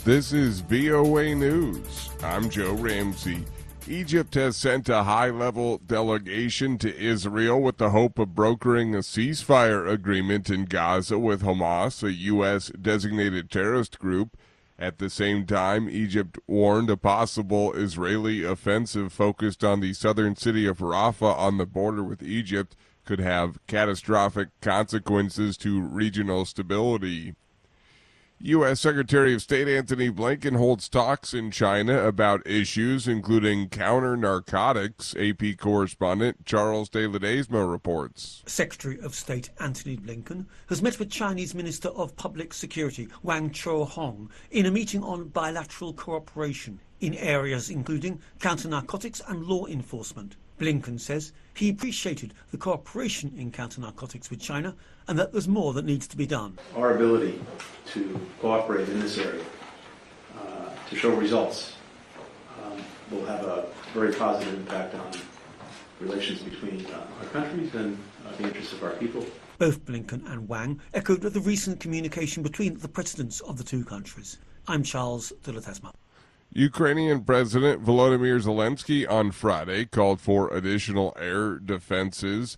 This is VOA News. I'm Joe Ramsey. Egypt has sent a high-level delegation to Israel with the hope of brokering a ceasefire agreement in Gaza with Hamas, a U.S.-designated terrorist group. At the same time, Egypt warned a possible Israeli offensive focused on the southern city of Rafah on the border with Egypt could have catastrophic consequences to regional stability. U.S. Secretary of State Antony Blinken holds talks in China about issues including counter-narcotics. AP correspondent Charles de Ledesma reports. Secretary of State Antony Blinken has met with Chinese Minister of Public Security Wang Chuohong in a meeting on bilateral cooperation in areas including counter-narcotics and law enforcement. Blinken says he appreciated the cooperation in counter-narcotics with China and that there's more that needs to be done. Our ability to cooperate in this area, to show results, will have a very positive impact on relations between our countries and the interests of our people. Both Blinken and Wang echoed the recent communication between the presidents of the two countries. I'm Charles de Ledesma. Ukrainian President Volodymyr Zelensky on Friday called for additional air defense systems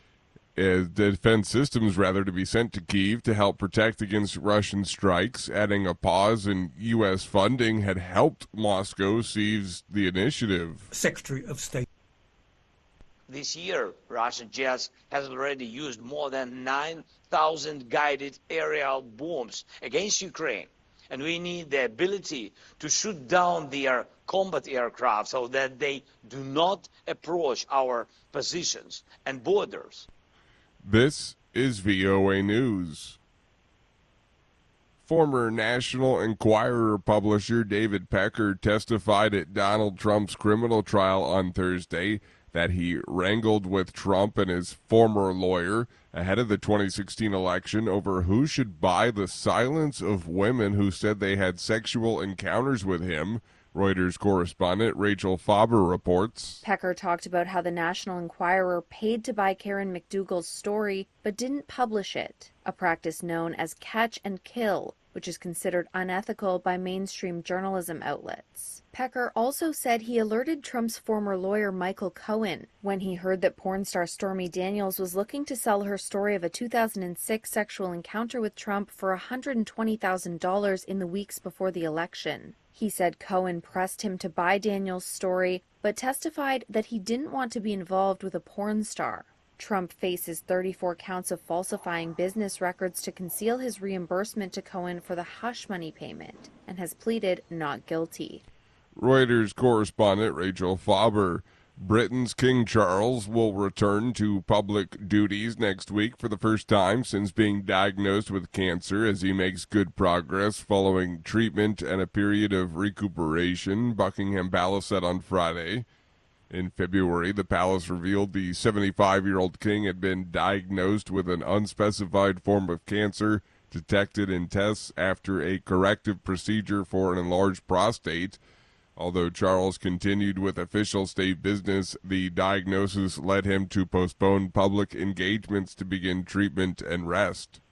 to be sent to Kyiv to help protect against Russian strikes, adding a pause in U.S. funding had helped Moscow seize the initiative. Secretary of State. This year, Russian jets has already used more than 9,000 guided aerial bombs against Ukraine. And we need the ability to shoot down their combat aircraft so that they do not approach our positions and borders. This is VOA News. Former National Enquirer publisher David Pecker testified at Donald Trump's criminal trial on Thursday that he wrangled with Trump and his former lawyer ahead of the 2016 election over who should buy the silence of women who said they had sexual encounters with him. Reuters correspondent Rachel Faber reports. Pecker talked about how the National Enquirer paid to buy Karen McDougal's story but didn't publish it, a practice known as catch and kill, which is considered unethical by mainstream journalism outlets. Pecker also said he alerted Trump's former lawyer Michael Cohen when he heard that porn star Stormy Daniels was looking to sell her story of a 2006 sexual encounter with Trump for $120,000 in the weeks before the election. He said Cohen pressed him to buy Daniels' story, but testified that he didn't want to be involved with a porn star. Trump faces 34 counts of falsifying business records to conceal his reimbursement to Cohen for the hush money payment and has pleaded not guilty. Reuters correspondent Rachel Faber. Britain's King Charles will return to public duties next week for the first time since being diagnosed with cancer as he makes good progress following treatment and a period of recuperation, Buckingham Palace said on Friday. In February, the palace revealed the 75-year-old king had been diagnosed with an unspecified form of cancer detected in tests after a corrective procedure for an enlarged prostate. Although Charles continued with official state business, the diagnosis led him to postpone public engagements to begin treatment and rest.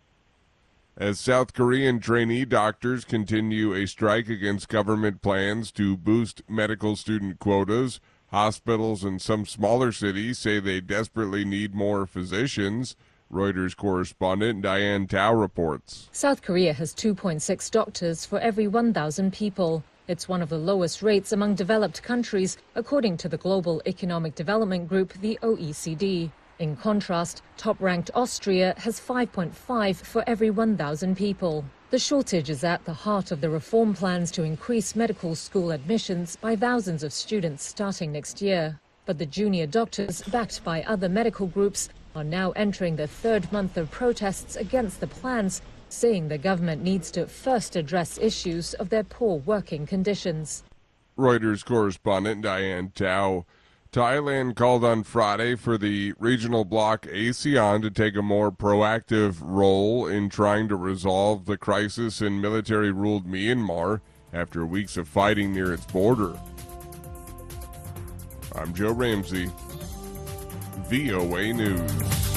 As South Korean trainee doctors continue a strike against government plans to boost medical student quotas, hospitals in some smaller cities say they desperately need more physicians. Reuters correspondent Diane Tao reports. South Korea has 2.6 doctors for every 1,000 people. It's one of the lowest rates among developed countries, according to the Global Economic Development Group, the OECD. In contrast, top-ranked Austria has 5.5 for every 1,000 people. The shortage is at the heart of the reform plans to increase medical school admissions by thousands of students starting next year. But the junior doctors, backed by other medical groups, are now entering the third month of protests against the plans, saying the government needs to first address issues of their poor working conditions. Reuters correspondent Diane Tao. Thailand called on Friday for the regional bloc ASEAN to take a more proactive role in trying to resolve the crisis in military-ruled Myanmar after weeks of fighting near its border. I'm Joe Ramsey, VOA News.